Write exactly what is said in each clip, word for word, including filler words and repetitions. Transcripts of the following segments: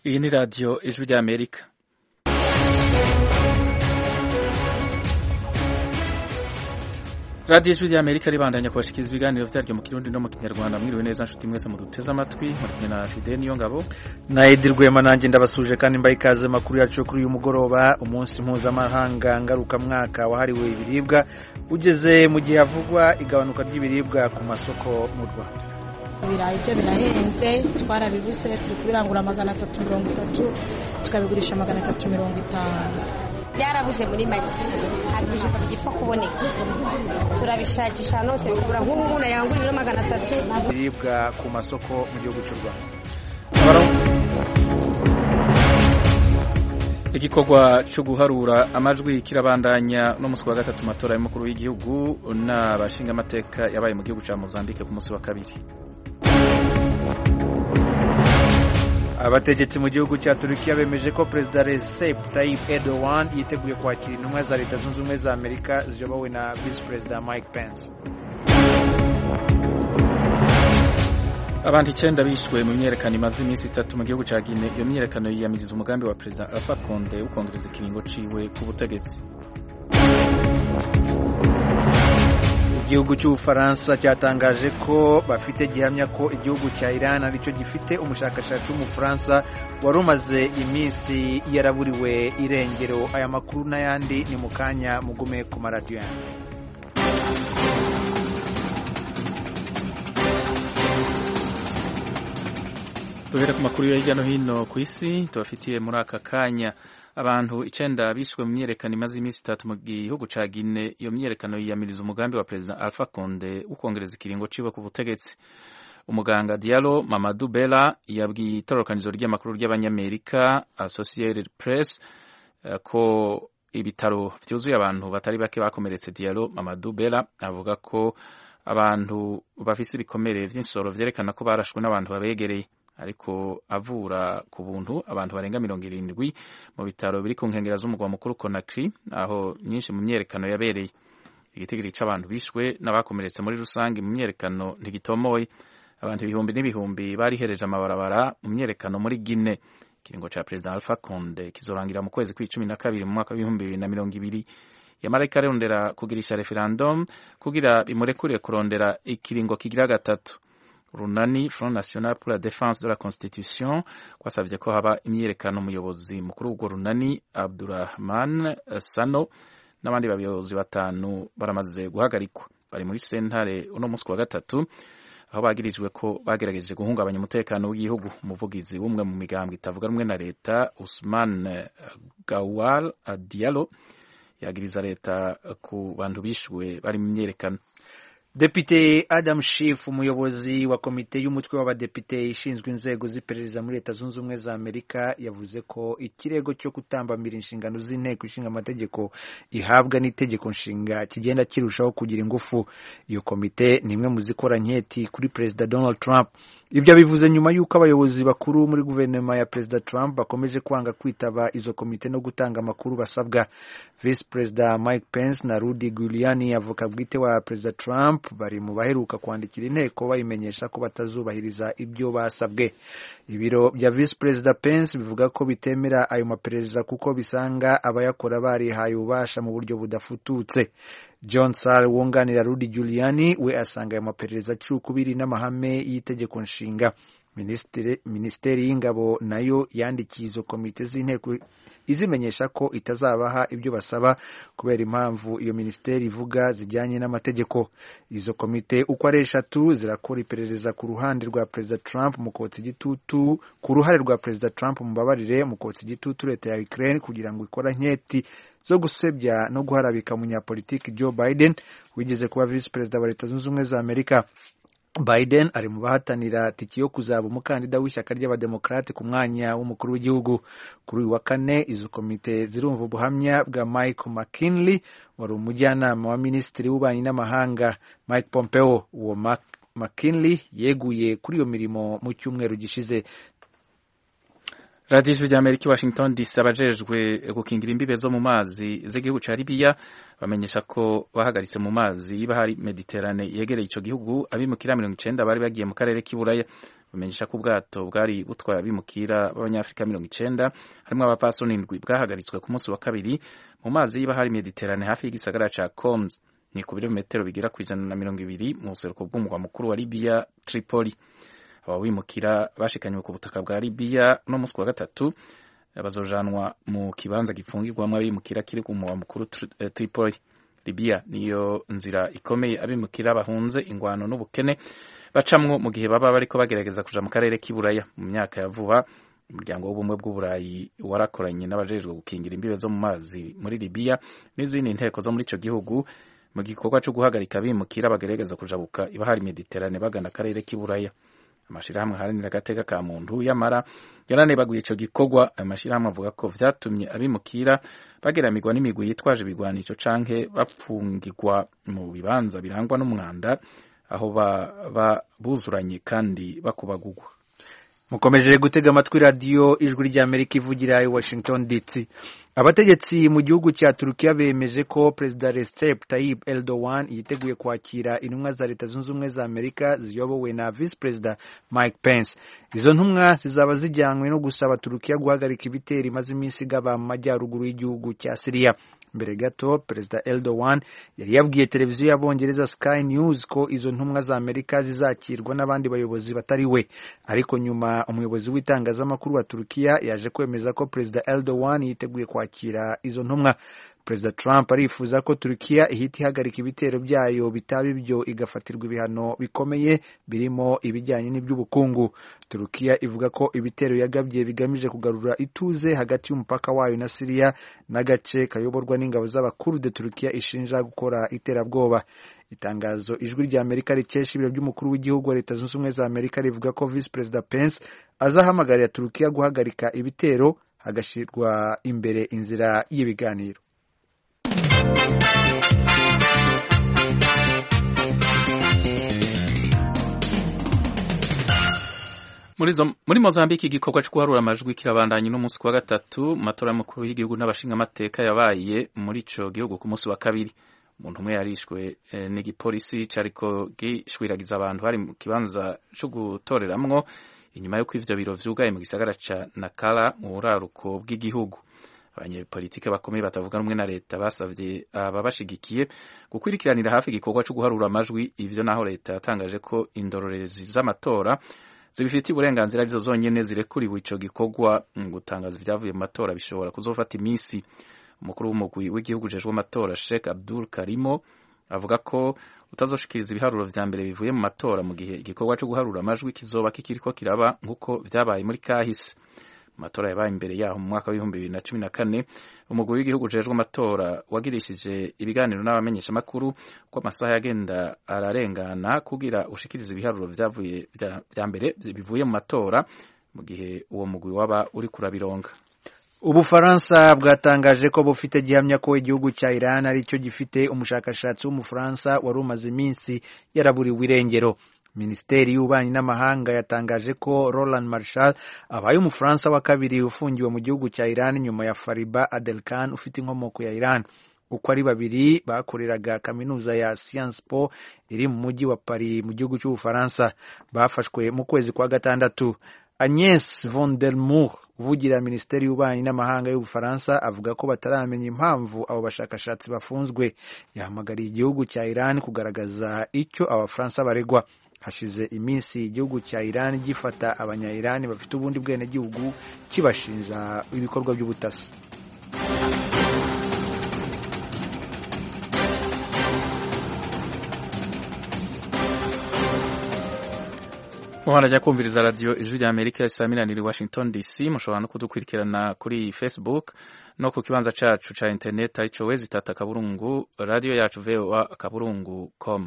Iyi ni radiyo ijwi ry'Amerika. radiyo ijwi ry'Amerika ribandanya kubashikiriza ibiganiro vyaryo mu Kirundi no mu Kinyarwanda. Mwiriwe neza nshuti mwese muduteze amatwi, muri kumwe na Fidel Niyongabo na Edi Rwema, nanjye ndabasuje kandi mbaye ikaze makuru yacu kuri uyu mugoroba. Umunsi mpuzamahanga ngaruka mwaka wahariwe ibiribwa ugeze mu gihe havugwa igabanuka ry'ibiribwa ku masoko mu Rwanda. Ibirayi byo birahenze, twarabibuse turi kubirangura magana atatu mirongo itatu tukabigurisha magana atatu mirongo itanu. Byarabuze muri make, hagije bagipfa kuboneka, turabishakisha nose kubura nk'ubu umuntu yangurira magana atatu. Ibiribwa ku masoko mu gihugu cy'u Rwanda. Igikorwa cyo guharura amajwi kirabandanya no musi wa gatatu matora y'umukuru w'igihugu n'abashinga amateka yabaye mu gihugu cya Mozambique ku musi wa kabiri. Abategetsi mu gihugu cya Turukiya bemeje ko Perezida Recep Tayyip Erdogan yiteguye kwakira intumwa za Leta Zunze Ubumwe za Amerika ziyobowe na Vice President Mike Pence. Abantu icenda bishwe mu myerekano imaze iminsi itatu mu gihugu cya Guinea. Iyo myerekano yiyamiriza umugambi wa Perezida Alpha Conde ukongereza ikiringo ciwe ku butegetsi. Igihugu cy'Ubufaransa cyatangaje ko bafite gihamya ko igihugu cya Iran aricyo gifite umushakashatsi w'Umufaransa wari umaze iminsi yaraburiwe irengero. Aya makuru n'ayandi ni mu kanya, mugume ku maradiyo yanyu. Duhere ku makuru yo hirya no hino ku isi tubafitiye muri aka kanya. Abantu icenda bishwe mu myerekano imaze iminsi itatu mu gihugu ca Guinea. Iyo myerekano yiyamiriza umugambi wa Perezida Alpha Conde ukongereza ikiringo ciwe ku butegetsi. Umuganga Diallo Mamadou Bella yabwiye itororokanizo ry'amakuru ry'abanyamerika Associated Press uh, ko ibitaro vyuzuye abantu batari bake bakomeretse. Diallo Mamadou Bella avuga ko abantu bafise ibikomere vy'insoro vyerekana ko barashwe n'abantu babegereye, ariko avura ku buntu abantu barenga mirongo irindwi mu bitaro biri ku nkengera z'umugwa mukuru Conakry, aho nyinshi mu myerekano yabereye. Igitigiri c'abantu bishwe n'abakomeretse muri rusange mu myerekano ntigitomoye. Abantu ibihumbi n'ibihumbi barihereje amabarabara mu myerekano muri Guinea. Ikiringo ca Perezida Alpha Conde kizorangira mu kwezi kw'icumi na kabiri mu mwaka w'ibihumbi bibiri na mirongo ibiri. Yamara ikarondera kugirisha referendum kugira bimurekure kurondera ikiringo kigira gatatu. Runani Front National pour la Défense de la Constitution kwasavye ko haba imyerekano. Umuyobozi mukuru w'urwo runani Abdurrahman Sano n'abandi bayobozi batanu baramaze guhagarikwa, bari muri sentare uno musi wa gatatu, aho bagirijwe ko bagerageje guhungabanya umutekano w'igihugu. Umuvugizi w'umwe mu migambwe itavuga rumwe na leta Ousmane Gawal Diallo yagiriza leta ku bantu bishwe bari mu myerekano. Depite Adam Schiff, umuyobozi wa komite y'umutwe w'abadepite ishinzwe inzego z'iperereza muri Leta Zunze Ubumwe za Amerika, yavuze ko ikirego cyo kutambamira inshingano z'inteko ishinga amategeko ihabwa n'itegeko nshinga kigenda kirushaho kugira ingufu. Iyo komite ni imwe mu zikora nketi kuri Perezida Donald Trump. Ibyo bivuze nyuma y'uko abayobozi bakuru muri guverinoma ya Perezida Trump bakomeje kwanga kwitaba izo komite no gutanga amakuru basabwa. Vice President Mike Pence na Rudy Giuliani, avoka bwite wa Perezida Trump, bari mu baheruka kwandikira inteko bayimenyesha ko batazubahiriza ibyo basabwe. Ibiro bya Vice President Pence bivuga ko bitemera ayo maperereza kuko bisanga abayakora barihaye ububasha mu buryo budafututse. John Sal wunganira Rudy Giuliani we asanga ayo maperereza cy'ukubiri n'amahame y'itegeko nshinga. Ministeri Ministeri y'Ingabo nayo yandikiye izo komite z'inteko izimenyesha ko itazabaha ibyo basaba kubera impamvu iyo ministeri ivuga zijyanye n'amategeko. Izo komite uko ari eshatu zirakora iperereza ku ruhande rwa Perezida Trump mu kotsa igitutu ku ruhare rwa Perezida Trump mu babarire mu kotsa igitutu leta ya Ukraine kugira ngo ikora nketi zo gusebya no guharabika umunyapolitiki Joe Biden wigeze kuba Vice President wa Leta Zunze Ubumwe za Amerika. Biden ari mu bahatanira tiki yo kuzaba umukandida w'ishyaka ry'abademokrate ku mwanya w'umukuru w'igihugu. Kuri uyu wa kane izo komite zirumva ubuhamya bwa Mike McKinley wari umujyanama wa minisitiri w'ububanyi n'amahanga Mike Pompeo. Uwo McKinley yeguye kuri iyo mirimo mu cyumweru gishize. radiyo ijwi ry'Amerika i Washington D C abajejwe gukingira imbibe zo mu mazi z'igihugu ca Libya bamenyesha ko bahagaritse mu mazi y'ibahari Mediterane yegereye ico gihugu abimukira mirongo icenda bari bagiye mu karere k'Iburaya. Bamenyesha ko ubwato bwari butwaye abimukira b'Abanyafrika mirongo icenda harimwo abapfasoni indwi bwahagaritswe ku munsi wa kabiri mu mazi y'ibahari Mediterane hafi y'igisagara ca Coms, ni ku birometero bigera ku ijana na mirongo ibiri mu buseruko bw'umugwa mukuru wa Libya Tripoli. Aba bimukira bashikanywe ku butaka bwa Libya no munsi wa gatatu bazojanwa mu kibanza gifungirwamwo abimukira kiri ku mugwa mukuru Tripoli. Libya niyo nzira ikomeye abimukira bahunze ingwano n'ubukene bacamwo mu gihe baba bariko bagerageza kuja mu karere k'Iburaya. Mu myaka ya vuba umuryango w'ubumwe bw'Uburayi warakoranye n'abajejwe gukingira imbibe zo mu mazi muri Libya n'izindi nteko zo muri ico gihugu mu gikorwa cyo guhagarika abimukira bagerageza kujabuka ibahari Mediterane bagana akarere k'Iburaya. Amashirahamwe haranira agateka ka muntu yamara yaranebaguye ico gikorwa. Ayo mashirahamwe avuga ko vyatumye abimukira bageramirwa n'imigwi yitwaje ibigwanisho canke bapfungirwa mu bibanza birangwa n'umwanda aho ba buzuranye kandi bakubagugwa. Mukomeje gutega amatwi radiyo ijwi ry'Amerika ivugira i Washington D C. Abategetsi mu gihugu cya Turukiya bemeje ko Perezida Recep Tayyip Erdogan yiteguye kwakira intumwa za Leta Zunze Ubumwe za Amerika ziyobowe na Vice President Mike Pence. Izo ntumwa zizaba zijyanywe no gusaba Turukiya guhagarika ibitero imaze iminsi igaba mu majyaruguru y'igihugu cya Syria. Mbere gato Perezida Erdogan yari yabwiye televiziyo y'Abongereza Sky News ko izo ntumwa za Amerika zizakirwa n'abandi bayobozi batari we, ariko nyuma umuyobozi w'itangazamakuru wa Turukiya yaje kwemeza ko Perezida Erdogan yiteguye kwakira izo ntumwa. Perezida Trump arifuza ko Turukiya ihita ihagarika ibitero byayo bitaba ibyo igafatirwa ibihano bikomeye birimo ibijyanye n'iby'ubukungu. Turukiya ivuga ko ibitero yagabye bigamije kugarura ituze hagati y'umupaka wayo na Syria n'agace kayoborwa n'ingabo z'abakurde Turukiya ishinja gukora iterabwoba. Itangazo ijwi ry'Amerika rikesha ibiro by'umukuru w'igihugu wa Leta Zunze Ubumwe za Amerika rivuga ko Vice President Pence azahamagarira Turukiya guhagarika ibitero hagashirwa imbere inzira y'ibiganiro. Muri Mozambique igikorwa cyo guharura amajwi kirabandanye n'umunsi wa gatatu mu matora y'umukuru w'igihugu n'abashinga amateka yabaye muri ico gihugu ku munsi wa kabiri. Umuntu umwe yarishwe eh, n'igipolisi cariko gishwiragiza abantu bari mu kibanza cyo gutoreramwo inyuma yo kw'ivyo biro vyugaye mu gisagara ca Nakala mu buraruko bw'igihugu. Abanyepolitike bakomeye batavuga rumwe na leta basavye ababashigikiye gukwirikiranira hafi igikorwa cyo guharura amajwi. Ivyo naho leta yatangaje ko indorerezi z'amatora zibifitiye uburenganzira arizo zonyene zirekuriwe ico gikorwa. Gutangaza ibyavuye mu matora bishobora kuzofata imisi. Umukuru w'umugwi w'igihugu ujejwe amatora Sheikh Abdul Karimo avuga ko utazoshikiriza ibiharuro vya mbere bivuye mu matora mu gihe igikorwa cyo guharura amajwi kizoba kikiriko kiraba nk'uko vyabaye muri kahise. Amatora yabaye imbere yaho mu mwaka w'ibihumbi bibiri na cumi na kane. Umugwi w'igihugu ujejwe amatora wagirishije ibiganiro n'abamenyesha makuru ko amasaha yagenda ararengana kugira ushikiriza ibiharuro vyavuye vya mbere bivuye mu matora mu gihe uwo mugwi waba uri kurabironga. Ubufaransa bwatangaje ko bufite gihamya ko igihugu cya Iran ari cyo gifite umushakashatsi w'umufaransa wari umaze iminsi yaraburiwe irengero. Minisiteri y'ububanyi n'amahanga yatangaje ko Roland Marshall abaye umufaransa wa kabiri ufungiwe mu gihugu cya Iran nyuma ya Fariba Adelkan ufite inkomoko ya Iran. Uko ari babiri bakoreraga kaminuza ya Sciences Po iri mu mujyi wa Paris mu gihugu cy'Ubufaransa. Bafashwe mu kwezi kwa gatandatu. Agnès von der Moor uvugira Minisiteri y'ububanyi n'amahanga y'Ubufaransa avuga ko bataramenya impamvu abo bashakashatsi bafunzwe. Yahamagariye igihugu cya Iran kugaragaza icyo abafaransa baregwa. Hashize iminsi igihugu cya Iran gifata abanya-Iran bafite ubundi bwene gihugu kibashinja ibikorwa by'ubutasi. Muharajya kumviriza radio ijwi rya Amerika saa minani i Washington D C. Mushobora no kudukurikirana kuri Facebook no ku kibanza cacu ca internet arico wezi tata kaburungu radio yacu V O A kaburungu com.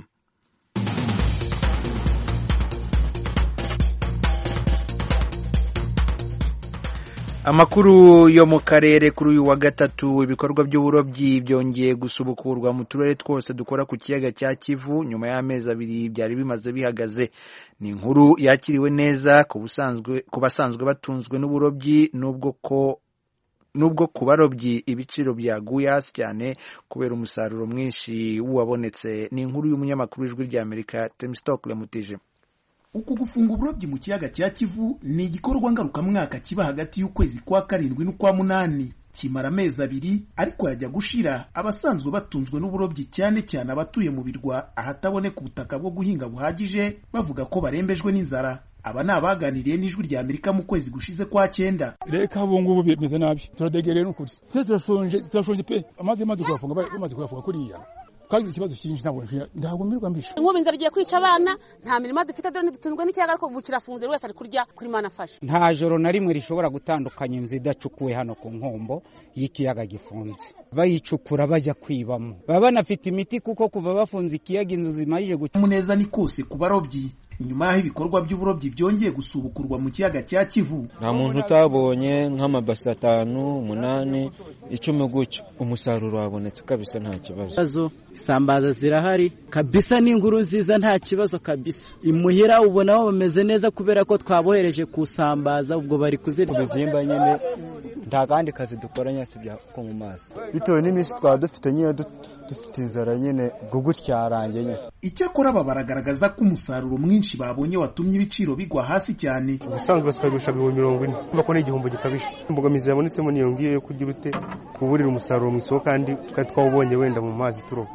Amakuru yo mu karere kuri uyu wa gatatu, ibikorwa by'uburobyi byongeye gusubukurwa mu turere twose dukora ku kiyaga cya Kivu nyuma y'amezi abiri byari bimaze bihagaze. Ni inkuru yakiriwe neza ku busanzwe ku basanzwe batunzwe n'uburobyi, nubwo ko nubwo ku barobyi ibiciro byaguye hasi cyane kubera umusaruro mwinshi wabonetse. Ni inkuru y'umunyamakuru w'Ijwi ry'Amerika Temistokle Mutije. Uku gufunga uburobyi mu kiyaga cya Kivu ni igikorwa ngarukamwaka kiba hagati y'ukwezi kwa karindwi n'ukwa munani, kimara amezi abiri ariko yajya gushira abasanzwe batunzwe n'uburobyi cyane cyane abatuye mu birwa ahataboneka ubutaka bwo guhinga buhagije bavuga ko barembejwe n'inzara. Aba ni abaganiriye n'Ijwi ry'Amerika mu kwezi gushize kwa cyenda. Reka ubu ngubu bimeze nabi, turadegereye n'ukuri, turashonje turashonje pe, amazi amazi kuyafunga bamaze kuyafunga kuriya kandi ikibazo cyinshi ntabwo ntabwo mirwa mbisha. Inkubi inzara igiye kwica abana, nta mirimo dufite dore ntidutunzwe n'ikiyaga ariko bukirafunze wese ari kurya kuri mana afashe. Nta joro na rimwe rishobora gutandukanya inzu idacukuwe hano ku nkombo y'ikiyaga gifunze. Bayicukura bajya kwibamo, baba banafite imiti kuko kuva bafunze ikiyaga inzu zimayije guca. Umuneza ni kose ku barobyi nyuma y'aho ibikorwa by'uburobyi byongeye gusubukurwa mu kiyaga cya Kivu. Nta muntu utabonye nk'amabasi atanu umunani icumi gutyo, umusaruro wabonetse kabisa nta kibazo. Isambaza zirahari kabisa, n'inkuru nziza nta kibazo kabisa. Imuhira ubona bameze neza kubera ko twabohereje kusambaza, ubwo bari kuzirya bizimba nyine, nta kandi kazi dukora nyasi bya ko mu mazi bitewe n'iminsi twa dufite nyine dufite inzara nyine bwo gutyarange nyine. Icyakora aba baragaragaza ko umusaruro mwinshi babonye watumye ibiciro bigwa hasi cyane. Ubusanzwe basabisha ibihumbi mirongo ine, umva ko ni igihombo gikabije. Imbogamizi yabonetsemo niyo ngiye yo kugira ute kuburira umusaruro mu isoko kandi kandi twawubonye wenda mu mazi turoba.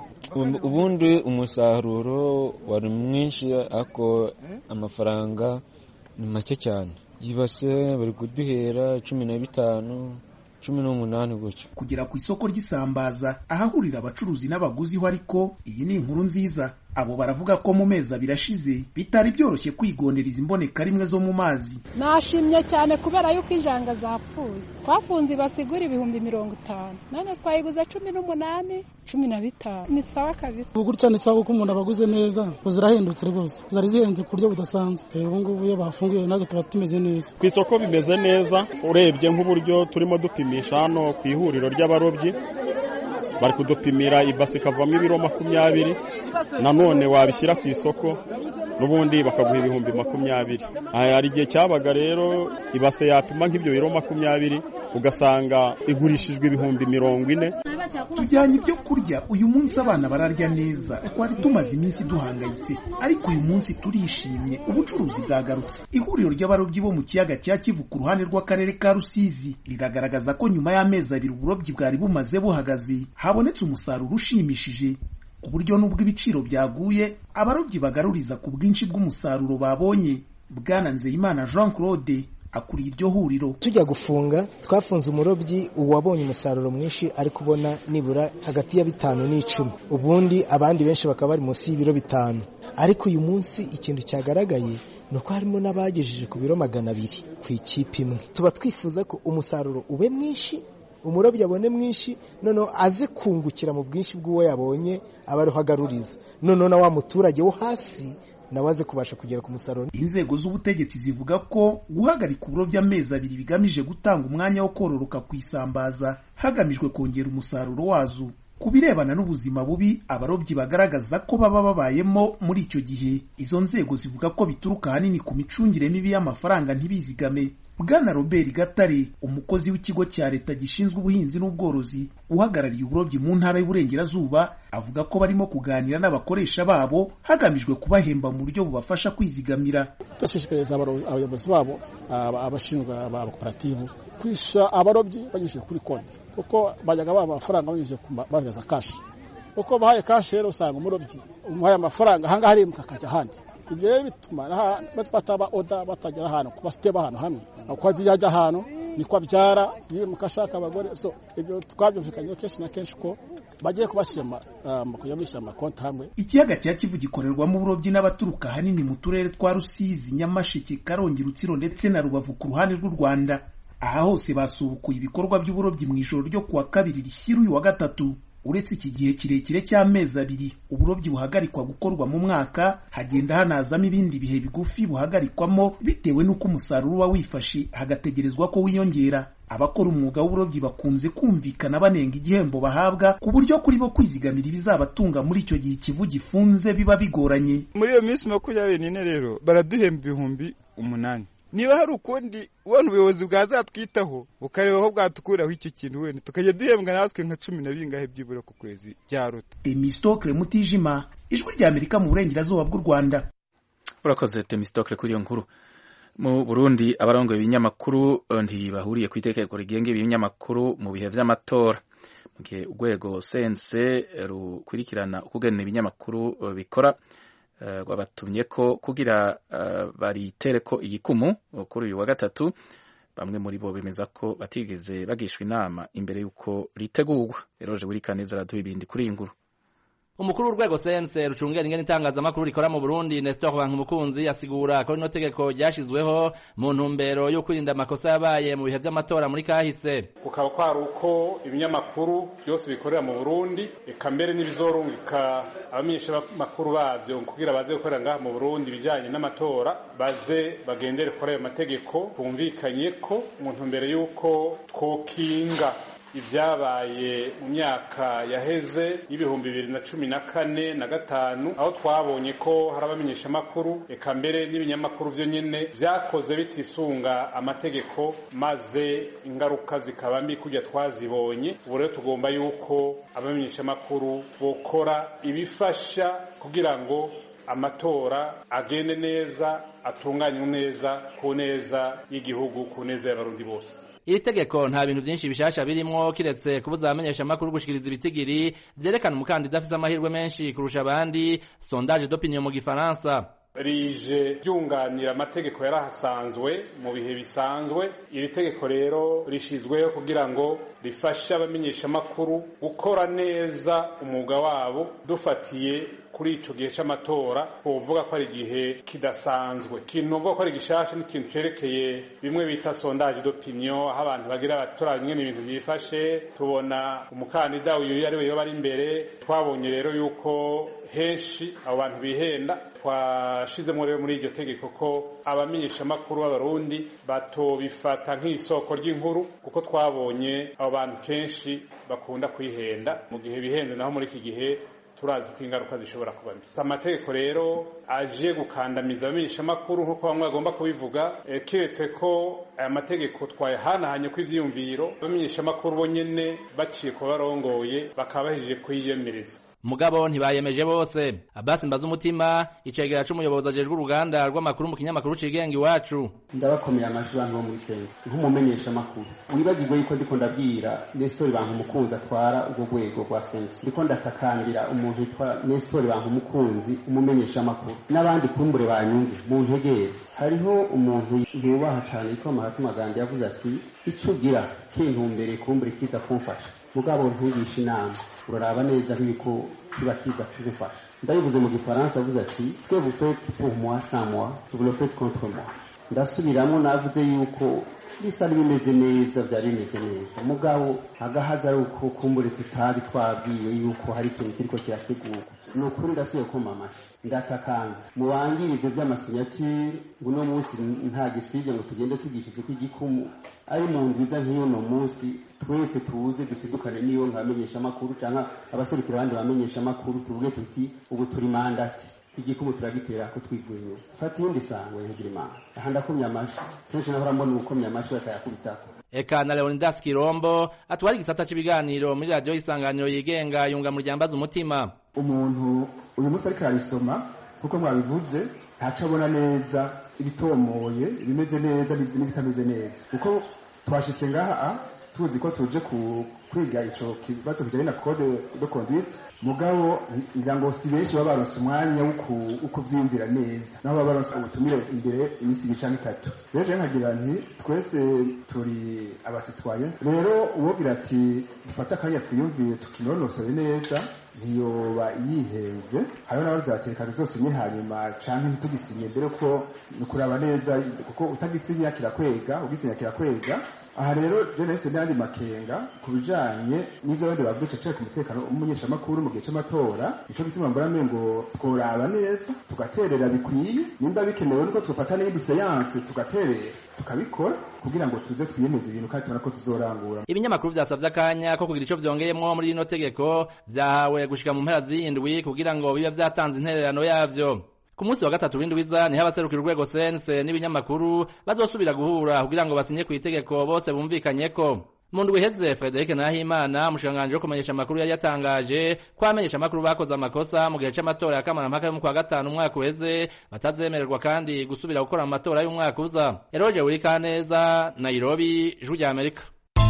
Ubundi umusaruro wari mwinshi ako amafaranga ni make cyane. Yibase bari kuduhera cumi na bitanu cumi n'umunani gutyo. Kugera ku isoko ry'isambaza ahahurira abacuruzi n'abaguzi ho, ariko iyi ni inkuru nziza. Abo baravuga ko mu mezi birashize bitari byoroshye kwigonereza imboneka rimwe zo mu mazi. Nashimye cyane kubera yuko injanga zapfuye. Twafunze basigura ibihumbi mirongo itanu, none twayiguze cumi n'umunani cumi na bitanu. Ni sawa kabisa. Ubu gutya ni sawa ko umuntu abaguze neza, uzirahindutse rwose, zari zihenze ku buryo budasanzwe. Ubu ngubu iyo bafunguye nage tuba tumeze neza. Ku isoko bimeze neza, urebye nk'uburyo turimo dupimisha hano ku ihuriro ry'abarobyi, bari kudupimira ibasi ikavamo ibiro makumyabiri, nanone wabishyira ku isoko n'ubundi bakaguha ibihumbi makumyabiri. Hari igihe cyabaga rero ibase yapima nk'ibyo biro makumyabiri ugasanga igurishijwe ibihumbi mirongo ine. Tujyanye ibyo kurya, uyu munsi abana bararya neza, twari tumaze iminsi duhangayitse, ariko uyu munsi turishimye, ubucuruzi bwagarutse. Ihuriro ry'abarobyi bo mu kiyaga cya Kivu ku ruhande rw'akarere ka Rusizi riragaragaza ko nyuma y'amezi abiri uburobyi bwari bumaze buhagaze habonetse umusaruro ushimishije, ku buryo n'ubwo ibiciro byaguye abarobyi bagaruriza ku bwinshi bw'umusaruro babonye. Bwana Nzeyimana Jean Claude akuriye iryo huriro. Tujya gufunga twafunze umurobyi uwabonye umusaruro mwinshi ari kubona nibura hagati ya bitanu n'icumi, ubundi abandi benshi bakaba bari munsi y'ibiro bitanu. Ariko uyu munsi ikintu cyagaragaye nuko harimo n'abagejeje ku biro magana abiri ku ikipe imwe. Tuba twifuza ko umusaruro ube mwinshi, umurobyi abone mwinshi, noneho aze kungukira mu bwinshi bw'uwo yabonye abariho agaruriza, noneho na wa muturage wo hasi nawaze kubasha kugera ku musaruro. Inzego z'ubutegetsi zivuga ko guhagarika uburobyi amezi abiri bigamije gutanga umwanya wo kororoka ku isambaza hagamijwe kongera umusaruro wazo. Ku birebana n'ubuzima bubi abarobyi bagaragaza ko baba babayemo muri icyo gihe, izo nzego zivuga ko bituruka ahanini ku micungire mibi y'amafaranga ntibizigame. Bwana Robert Gatare, umukozi w'ikigo cya leta gishinzwe ubuhinzi n'ubworozi uhagarariye uburobyi mu ntara y'Uburengerazuba, avuga ko barimo kuganira n'abakoresha babo hagamijwe kubahemba mu buryo bubafasha kwizigamira. Turashishikariza abayobozi babo, abashinzwe abakoperative kwisha abarobyi banyishije kuri konti, kuko bajyaga baba amafaranga banyije kubaheza cash. Uko bahaye cash rero usanga umurobyi umuhaye amafaranga hanga hari mukakajya handi. Ibyo bituma bataba oda batagera ahantu kubasiteba ahantu hamwe, uko ajya ahantu niko abyara mukashaka abagore. So ibyo twabyumvikanye kenshi na kenshi ko bagiye kubashema mu kuyabisha amakonti hamwe. Ikiyaga cya Kivu gikorerwamo uburobyi n'abaturuka hanini mu turere twa Rusizi, Nyamasheke, Karongi, Rutsiro ndetse na Rubavu ku ruhande rw'u Rwanda. Aha hose basubukuye ibikorwa by'uburobyi mu ijoro ryo kuwa kabiri rishyira uyu wa gatatu. uretse iki gihe kirekire cy'amezi abiri uburobyi buhagarikwa gukorwa mu mwaka, hagenda hanazamo ibindi bihe bigufi buhagarikwamo bitewe n'uko umusaruro uba wifashe hagategerezwa ko wiyongera. Abakora umwuga w'uburobyi bakunze kumvikana banenga igihembo bahabwa ku buryo kuri bo kwizigamira ibizabatunga muri icyo gihe ikivu gifunze biba bigoranye. Muri iyo minsi makumyabiri n'ine rero baraduhemba ibihumbi umunani. Niba hari ukundi ubona ubuyobozi bwazatwitaho bukareba aho bwatukuraho iki kintu wenda tukajya duhembwa natwe nka cumi na bingahe byibura ku kwezi byaruta. Temistokle Mutijima, Ijwi ry'Amerika mu burengerazuba bw'u Rwanda. Urakoze Temistokle kuri iyo nkuru. Mu Burundi abarongoye ibinyamakuru ntibahuriye ku itegeko rigenga ibinyamakuru mu bihe vy'amatora. Mu gihe urwego C N C rukurikirana ukugena ibinyamakuru bikora rwabatumye ko kugira uh, baritere ko igikumu kuri uyu wa gatatu, bamwe muri bo bemeza ko batigeze bagishwa inama imbere y'uko ritegurwa. Eroje Wirikaneza araduha ibindi kuri iyi nkuru. Umukuru w'urwego C N C rucungera ingene itangazamakuru rikora mu Burundi, Nestor Bankumukunzi, asigura ko rino tegeko ryashizweho mu ntumbero yo kwirinda amakosa yabaye mu bihe vy'amatora muri kahise. Ukaba kwari uko ibinyamakuru byose bikorera mu Burundi, eka mbere n'ibizorungika abamenyesha makuru bavyo kugira baze gukorera ngaha mu Burundi bijanye n'amatora, baze bagendere kuri ayo mategeko, bumvikanye ko mu ntumbero y'uko twokinga ivyabaye mu myaka yaheze y'ibihumbi bibiri na cumi na kane na gatanu, aho twabonye ko hari abamenyesha makuru eka mbere n'ibinyamakuru vyo nyene vyakoze bitisunga amategeko, maze ingaruka zikaba mbi kujya twazibonye. Ubu rero tugomba yuko abamenyesha makuru bokora ibifasha kugira ngo amatora agende neza, atunganywe neza, ku neza y'igihugu, ku neza y'abarundi bose. Iri tegeko nta bintu byinshi bishasha birimo kiretse kubuza abamenyesha makuru gushikiriza ibitigiri vyerekana umukandida afite amahirwe menshi kurusha abandi, sondage d'opinion mu gifaransa. Rije ryunganira amategeko yarahasanzwe mu bihe bisanzwe. Iri tegeko rero rishizweho kugira ngo rifashe abamenyesha makuru gukora neza umwuga wabo, dufatiye kuri ico gihe c'amatora uvuga ko ari igihe kidasanzwe. Kintu uvuga ko ari gishasha n'ikintu cerekeye bimwe bita sondage d'opinion, aho abantu bagira batora nyene ibintu byifashe, tubona umukandida uyu yari we yoba ari imbere. Twabonye rero yuko henshi abo bantu bihenda. Twashizemo rero muri iryo tegeko ko abamenyesha makuru b'abarundi batobifata nk'isoko ry'inkuru, kuko twabonye abo bantu kenshi bakunda kwihenda. Mu gihe bihenze naho muri iki gihe turazi ko ingaruka zishobora kuba mbi. Amategeko rero aje gukandamiza abamenyesha makuru nk'uko bamwe bagomba kubivuga, e, kiretse ko aya mategeko twayahanahanye kw'ivyiyumviro, abamenyesha makuru bo nyene baciye ko barongoye bakaba bahije kuyiyemereza. Mugabo ntibayemeje bose. Abbas Mbazumutima, icegera c'umuyobozi ajejwe uruganda rw'amakuru mu kinyamakuru cigenga Iwacu. Ndabakomeye amajwi abantu bo muri sense nk'umumenyesha makuru, wibagirwe yuko ndiko ndabwira Nestor Bankumukunzi atwara ubwo rwego rwa sense, ndiko ndatakambira umuntu yitwa Nestor Bankumukunzi, umumenyesha makuru n'abandi kumbure banyumve mu ntegere. Hariho umuntu yubaha cyane yitwa Mahatma Gandhi yavuze ati ico ugira kintumbere kumbure kiza kumfasha, mugabo ntugisha inama, uraraba neza nk'uko kiba kiza kugufasha. Ndabivuze mu gifaransa avuze ati ce que vous faites pour moi sans moi, vous le faites contre moi. Ndasubiramo navuze yuko bisa bimeze neza, byari bimeze neza, mugabo agahaza ari uko kumbure tutari twabwiwe yuko hari ikintu kiriko kirategurwa. Ni ukuri ndasubiye kuma amashi ndatakanze mubangire ivyo by'amasignature ngo no munsi nta gisije ngo tugende tugishije ko igikumu ari mu ndwiza nk'iyo no munsi twese tuze dusidukane niyo nkamenyesha makuru canka abaserukira abandi bamenyesha makuru tuvuge tuti ubu turi mandati igikumu turagitera ko twivuye inyuma. Fata iyindi sangwe ntigira imana aha ndakumya amashi kenshi nahora mbona ukomya amashi bakayakubitako. Eka na Leonidas Kirombo atwara igisata cy'ibiganiro muri radio Isanganiro yigenga yunga mu ryambaza umutima. Umuntu uyu munsi ariko arisoma kuko mwabivuze ntaca abona neza ibitomoye bimeze neza n'ibitameze neza, kuko twashitse ngaha tuzi ko tuje ku kwiga ico kibazo kijanye na code de conduite, mugabo ngira ngo si benshi baba baronse umwanya uko vyiyumvira neza, naho baba baronse ubutumire imbere imisi ibiri itatu. Rero nkagira nti twese turi abasitwaye, rero uwogira ati dufata akanya twiyumviye tukinonosore neza ntiyoba yihenze. Hariho n'abazatereka tuzosinye hanyuma canke ntitugisinye mbere ko nukuraba neza, kuko utagisinya kirakwega, ugisinya kirakwega. Aha rero je nahise n'andi makenga ku bijanye bijanye n'ivyo abandi bavuze cece ku mutekano umunyeshamakuru mu gihe c'amatora ico gituma mbona ngo tworaba neza tugaterera bikwiye nimba bikenewe nuko twafata n'indi seance tugaterera tukabikora kugira ngo tuze twiyemeze ibintu kandi tubona ko tuzorangura. Ibinyamakuru vyasavye akanya ko kugira ico vyongeyemwo muri rino tegeko vyahawe gushika mu mpera z'indwi kugira ngo bibe vyatanze intererano yavyo. Ku munsi wa gatatu w'indwiza niho abaserukira urwego C N C n'ibinyamakuru bazosubira guhura kugira ngo basinye ku itegeko bose bumvikanyeko. Mu ndwi iheze Frederic Nahimana umushikiranganji wo kumenyesha amakuru yari yatangaje ko abamenyesha amakuru bakoze amakosa mu gihe c'amatora ya kamarampaka yo mu kwa gatanu umwaka uheze batazemererwa kandi gusubira gukora mu matora y'umwaka uza. Eroje Urikaneza, Nairobi, Ijwi rya Amerika.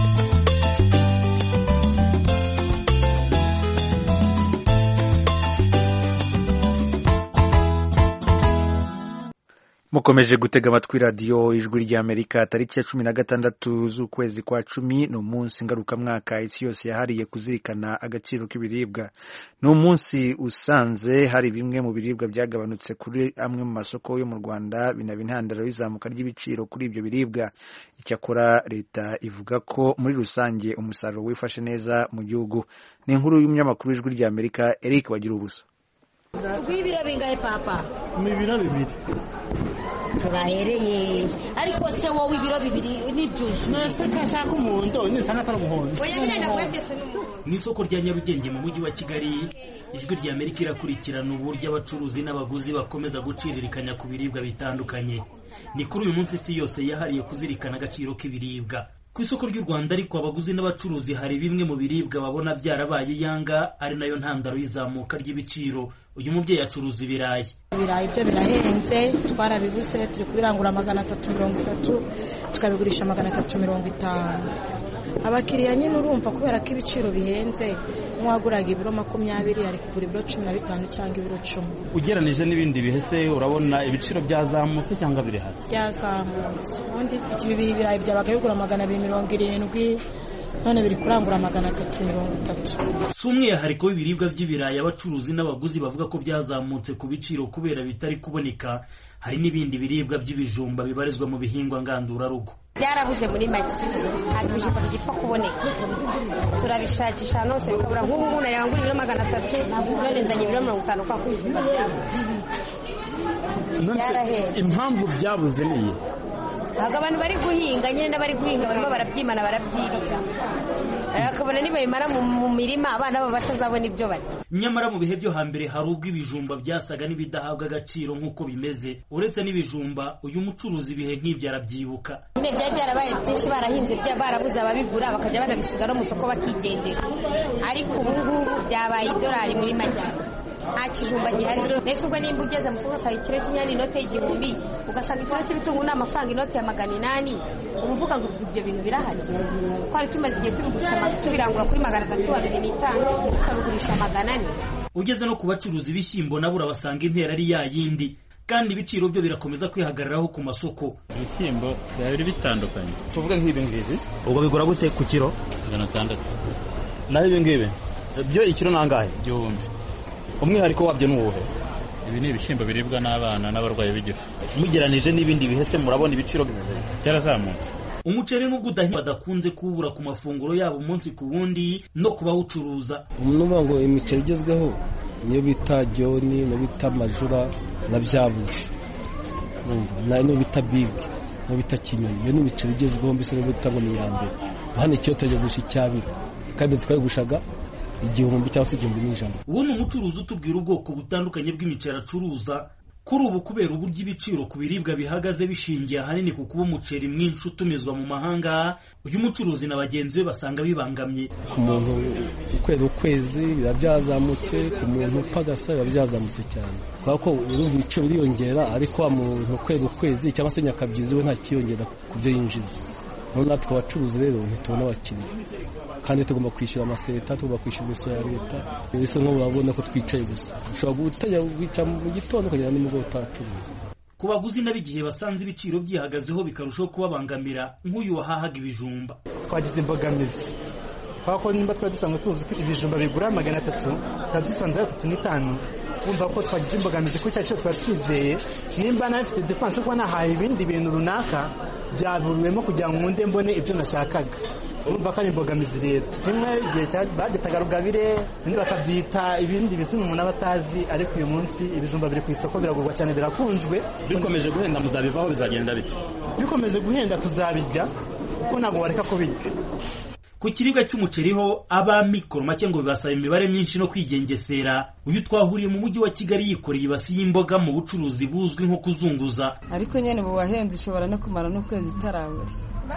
Mukomeje gutega amatwi radio Ijwi rya Amerika. Tariki ya cumi na gatandatu z'ukwezi kwa cumi ni umunsi ngarukamwaka isi yose yahariye kuzirikana agaciro k'ibiribwa. Ni umunsi usanze hari bimwe mu biribwa byagabanutse kuri amwe mu masoko yo mu Rwanda binaba intandaro y'izamuka ry'ibiciro kuri ibyo biribwa. Icyakora leta ivuga ko muri rusange umusaruro wifashe neza mu gihugu. Ni inkuru y'umunyamakuru w'Ijwi rya Amerika Eric Bagirubusa. Kwibira bingaye papa? Mibira bibiri. Turahereye ariko se wowe ibiro bibiri n'ibyuzu. Nasta kashaka umuhondo ni sana tara umuhondo. Oya birenda kwegese n'umuhondo. Ni isoko rya Nyarugenge mu mujyi wa Kigali. Ijwi rya Amerika irakurikirana uburyo abacuruzi n'abaguzi bakomeza guciririkanya ku biribwa bitandukanye. Ni kuri uyu munsi isi yose yahariye kuzirikana agaciro k'ibiribwa. Ku isoko ry'u Rwanda ariko abaguzi n'abacuruzi hari bimwe mu biribwa babona byarabaye yanga ari nayo ntandaro y'izamuka ry'ibiciro. Uyu mubyeyi acuruza ibirayi. Ibirayi byo birahenze, twarabiguse turi kubirangura magana atatu mirongo itatu tukabigurisha magana atatu mirongo itanu. Abakiriya nyine urumva kubera ko ibiciro bihenze, mwaguraga ibiro makumyabiri ari kugura ibiro cumi na bitanu cyangwa ibiro cumi. Ugeranije n'ibindi bihese urabona ibiciro byazamutse cyangwa biri hasi? Byazamutse. Ubundi ibi birayi byabaga bigura magana abiri mirongo irindwi none biri kurangura magana atatu mirongo itatu. Si umwihariko w'ibiribwa by'ibirayi abacuruzi n'abaguzi bavuga ko byazamutse ku biciro kubera bitari kuboneka. Hari n'ibindi biribwa by'ibijumba bibarizwa mu bihingwa ngandurarugo. Byarabuze muri make ntabwo ibijumba bigipfa kuboneka, turabishakisha nose bikabura. nk'ubu umuntu yangura ibiro magana atatu none nzanye ibiro mirongo itanu kwa kubijumba byabuze. Impamvu byabuze niye ntabwo abantu bari guhinga nyine n'abari guhinga barimo barabyimana barabyirira, akabona nibayimara mu mirima abana babo batazabona ibyo barya. Nyamara mu bihe byo hambere hari ubwo ibijumba byasaga n'ibidahabwa agaciro nk'uko bimeze. Uretse n'ibijumba uyu mucuruzi ibihe nk'ibyo arabyibuka. Nyine byari byarabaye byinshi, barahinze bya barabuze ababigura bakajya banabisiga no mu soko bakigendera, ariko ubu ngubu byabaye idolari muri make. Nta kijumba gihari. Nese ubwo nimba ugeze mu soko saa ikiro cy'inyanya inote y'igihumbi ugasanga ikiro cy'ibitunguru ni amafaranga inote ya magana inani, uvuga ngo ibyo bintu birahari. Twari tumaze igihe tubigurisha tubirangura kuri magana atatu abiri n'itanu tukabigurisha magana ane. Ugeze no ku bacuruzi b'ishyimbo nabo urabasanga intera ari ya yindi, kandi ibiciro byo birakomeza kwihagararaho ku masoko. Ibishyimbo byari bitandukanye. Tuvuga nk'ibi ngibi ubwo bigura gute ku kiro? magana atandatu. Naho ibi ngibi byo ikiro nangahe? Igihumbi. Umwihariko wabyo ni uwuhe? Ibi ni ibishyimbo biribwa n'abana n'abarwayi b'igifu. Mugeranije n'ibindi bihese murabona ibiciro bimeze bite? Cyarazamutse. Umuceri n'ubwo udahinga badakunze kubura ku mafunguro yabo umunsi ku wundi no kubawucuruza. Nuvuga ngo imiceri igezweho niyo bita joni, niyo bita majura na byabuze, niyo bita bigi, niyo bita kinyoni. Iyo ni imiceri igezweho mbese niyo bita ngo ni iya mbere. Hano ikiyo tujya gusha icyabiri kandi twayigushaga igihumbi cyangwa se igihumbi n'ijana. Uwo ni umucuruzi utubwira ubwoko butandukanye bw'imiceri acuruza. Kuri ubu kubera uburyo ibiciro ku biribwa bihagaze bishingiye ahanini ku kuba umuceri mwinshi utumizwa mu mahanga, uyu mucuruzi na bagenzi be basanga bibangamye. Ku muntu ukwera ukwezi biba byazamutse, ku muntu upagasa biba byazamutse cyane, kubera ko urumva ibiciro biriyongera, ariko wa muntu ukwera ukwezi cyangwa se nyakabyizi we nta kiyongera ku byo yinjiza. None natwe abacuruzi rero ntitubona abakiriya, kandi tugomba kwishyura amaseta, tugomba kwishyura imisoro ya leta. Bisa nk'aho babona ko twicaye gusa, ushobora gutajya wica mu gitondo ukagera nimugoroba utacuruza. Ku baguzi nab'igihe basanze ibiciro byihagazeho bikarushaho kubabangamira, nk'uyu wahahaga ibijumba. Twagize imbogamizi kubera ko nimba twari dusanzwe tuzi ko ibijumba bigura magana atatu tukaba dusanze atatu n'itanu, wumva ko twagize imbogamizi ko cya cyo twari twizeye. Nimba nawe mfite defanse kuba nahaye ibindi bintu runaka byaburiwemo kugira ngo nkunde mbone ibyo nashakaga, urumva ko ari imbogamizi rero kimwe igihe bagitaga rugabire ibindi bakabyita ibindi bizina umuntu aba atazi ariko uyu munsi ibijumba biri ku isoko biragurwa cyane birakunzwe bikomeje guhenda muzabivaho bizagenda bite bikomeje guhenda tuzabirya kuko ntabwo bareka kubirya ku kiribwa cy'umuceri ho abamikoro make ngo bibasaba imibare myinshi no kwigengesera uyu twahuriye mu mujyi wa Kigali yikoreye ibasi y'imboga mu bucuruzi buzwi nko kuzunguza ariko nyene ubu wahenze ishobora no kumara n'ukwezi itarabura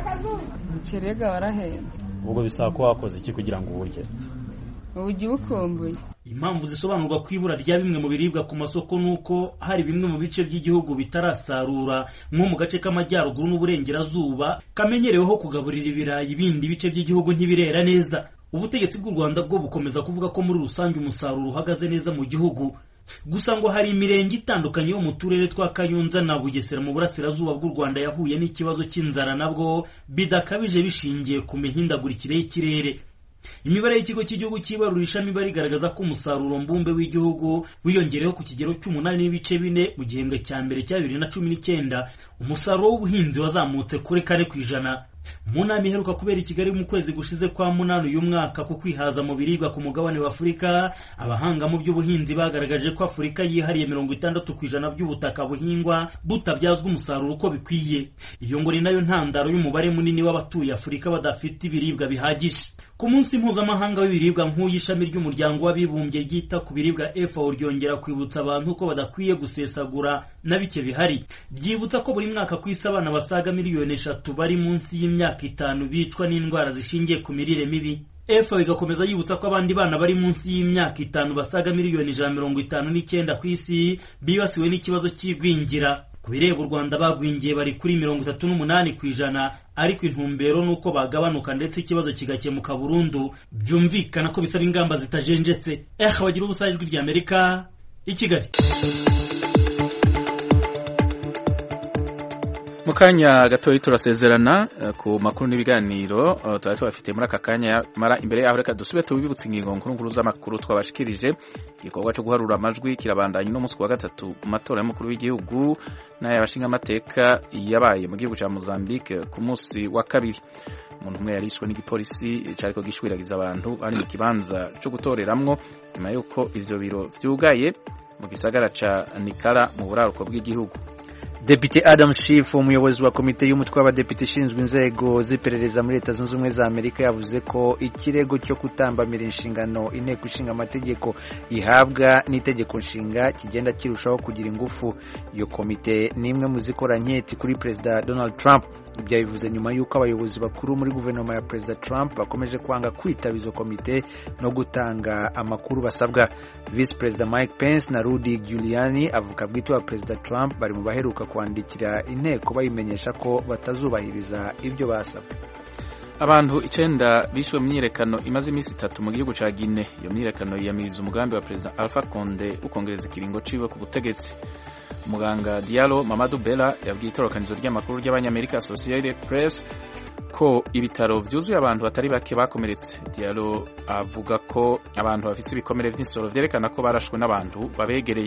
umuceri rega warahenze ubwo bisaba ko wakoze iki kugira ngo uburye ubugi bukumbuye impamvu zisobanurwa ku ibura rya bimwe mu biribwa ku masoko nuko hari bimwe mu bice by'igihugu bitarasarura nko mu gace k'amajyaruguru n'uburengerazuba kamenyereweho kugaburira ibirayi ibindi bice by'igihugu ntibirera neza ubutegetsi bw'u Rwanda bwo bukomeza kuvuga ko muri rusange umusaruro uhagaze neza mu gihugu gusa ngo hari imirenge itandukanye yo mu turere twa Kayonza na Bugesera mu burasirazuba bw'u Rwanda yahuye n'ikibazo cy'inzara nabwo bidakabije bishingiye ku mihindagurikire y'ikirere imibare y'ikigo cy'igihugu cy'ibarurisha mibare igaragaza ko umusaruro mbumbe w'igihugu wiyongereho ku kigero cy'umunani n'ibice bine mu gihembwe cya mbere cya bibiri na cumi n'icyenda umusaruro w'ubuhinzi wazamutse kuri kane ku ijana mu nama iheruka kubera i Kigali mu kwezi gushize kwa munani uyu mwaka ku kwihaza mu biribwa ku mugabane wa Afurika abahanga mu by'ubuhinzi bagaragaje ko Afurika yihariye mirongo itandatu ku ijana by'ubutaka buhingwa butabyazwa umusaruro uko bikwiye iyo ngo ni nayo ntandaro y'umubare munini w'abatuye Afurika badafite ibiribwa bihagije ku munsi mpuzamahanga w'ibiribwa nk'uyu ishami ry'umuryango w'abibumbye ryita ku biribwa F A O ryongera kwibutsa abantu ko badakwiye gusesagura na bike bihari ryibutsa ko buri mwaka ku isi abana basaga miliyoni eshatu bari munsi y'imyaka itanu bicwa n'indwara zishingiye ku mirire mibi F A O igakomeza yibutsa ko abandi bana bari munsi y'imyaka itanu basaga miliyoni ijana mirongo itanu n'icyenda ku isi bibasiwe n'ikibazo cy'igwingira ku bireba u Rwanda bagwingiye bari kuri mirongo itatu n'umunani ku ijana ariko intumbero nuko bagabanuka ndetse ikibazo kigakemuka burundu byumvikana ko bisaba ingamba zitajenjetse eh bagira ubusajwi ry'Amerika i Kigali mu kanya gatoya turasezerana ku makuru n'ibiganiro twari tubafite muri aka kanya mara imbere yaho reka dusube tubibutse ingingo nkuru nkuru z'amakuru twabashikirije igikorwa cyo guharura amajwi kirabandanya no munsi wa gatatu mu matora y'umukuru w'igihugu n'ay'abashinga amateka yabaye mu gihugu cya Mozambique ku munsi wa kabiri umuntu umwe yarishwe n'igipolisi cyariko gishwiragiza abantu bari mu kibanza cyo gutoreramwo nyuma y'uko ivyo biro vyugaye mu gisagara ca Nikara mu buraruko bw'igihugu. Depite Adam Schiff umuyobozi wa komite y'umutwe w'abadepite ishinzwe inzego z'iperereza muri Leta Zunze Ubumwe za Amerika yavuze ko ikirego cyo kutambamira inshingano inteko ishinga amategeko ihabwa n'itegeko nshinga kigenda kirushaho kugira ingufu. Iyo komite ni imwe mu zikora nketi kuri Perezida Donald Trump. Ibyo bivuze nyuma y'uko abayobozi bakuru muri guverinoma ya Perezida Trump bakomeje kwanga kwitaba izo komite no gutanga amakuru basabwa. Vice Perezida Mike Pence na Rudy Giuliani avuga bwite wa Perezida Trump bari mu baheruka kwandikira inteko bayimenyesha ko batazubahiriza ibyo basabwe. Abantu icenda bishwe mu myiyerekano imaze iminsi itatu mu gihugu ca Guinea. Iyo myiyerekano yiyamiriza umugambi wa Perezida Alpha Conde ukongereza ikiringo ciwe ku butegetsi. Umuganga Diallo Mamadou Bella yabwiye itorokanizo ry'amakuru ry'abanyamerika Associated Press ko ibitaro vyuzuye abantu batari bake bakomeretse. Diallo avuga ko abantu bafise ibikomere vy'insoro vyerekana ko barashwe n'abantu babegereye.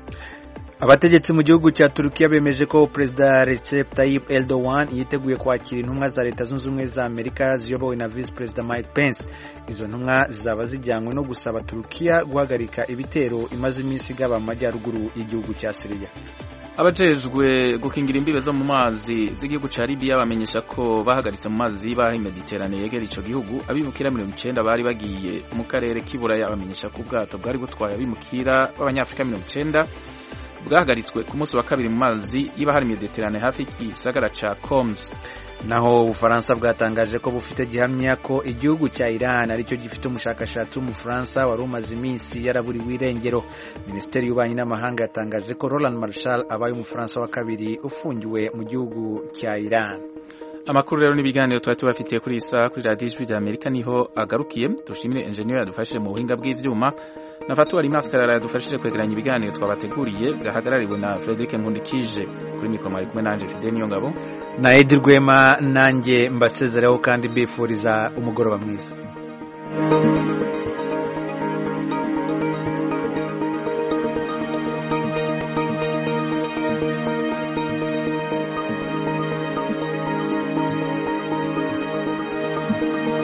Abategetsi mu gihugu cya Turukiya bemeje ko Perezida Recep Tayyip Erdogan yiteguye kwakira intumwa za Leta Zunze Ubumwe za Amerika ziyobowe na Vice Perezida Mike Pence. Izo ntumwa zizaba zijyanywe no gusaba Turukiya guhagarika ibitero imaze iminsi igaba mu majyaruguru y'igihugu cya Syria. Abajejwe gukingira imbibe zo mu mazi z'igihugu ca Libya bamenyesha ko bahagaritse mu mazi y'Ibahari Mediterane yegera ico gihugu abimukira mirongo icenda bari bagiye mu karere k'Iburaya. Bamenyesha ko ubwato bwari butwaye abimukira b'Abanyafrika mirongo icenda bwahagaritswe ku munsi wa kabiri mu mazi y'Ibahari Mediterane hafi y'igisagara ca Homs. Naho Ubufaransa bwatangaje ko bufite gihamya ko igihugu cya Iran aricyo gifite umushakashatsi w'Umufaransa wari umaze iminsi yaraburiwe irengero. Minisiteri y'Ububanyi n'Amahanga yatangaje ko Roland Marshall abaye Umufaransa wa kabiri ufungiwe mu gihugu cya Iran. Amakuru rero n'ibiganiro twari tubafitiye kuri isa kuri Radio Ijwi ry'Amerika niho agarukiye. Dushimire engineer yadufashije mu buhinga bw'ivyuma na Fatou Ali Maskarara yadufashije kwegeranya ibiganiro twabateguriye byahagarariwe na Frederic Nkundikije. Kuri mikoro mwari kumwe nanje Fidel Niyongabo na Edi Rwema, nanjye mbasezereho kandi bifuriza umugoroba mwiza. Amerika.